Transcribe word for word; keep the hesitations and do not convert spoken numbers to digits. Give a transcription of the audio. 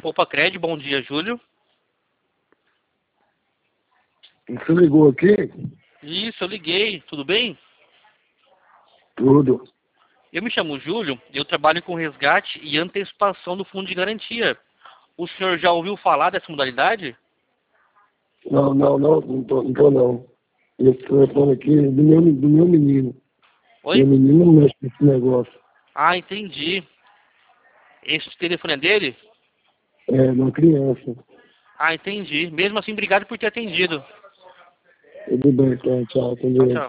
Opa, Cred, bom dia, Júlio. Você ligou aqui? Isso, eu liguei, tudo bem? Tudo. Eu me chamo Júlio, eu trabalho com resgate e antecipação do fundo de garantia. O senhor já ouviu falar dessa modalidade? Não, não, não, não tô não. Tô, não. Esse telefone aqui é do meu, do meu menino. Oi? Meu menino não mexe com esse negócio. Ah, entendi. Esse telefone é dele? É, de uma criança. Ah, entendi. Mesmo assim, obrigado por ter atendido. Tudo bem, então, tchau, Tchau, entendeu? tchau.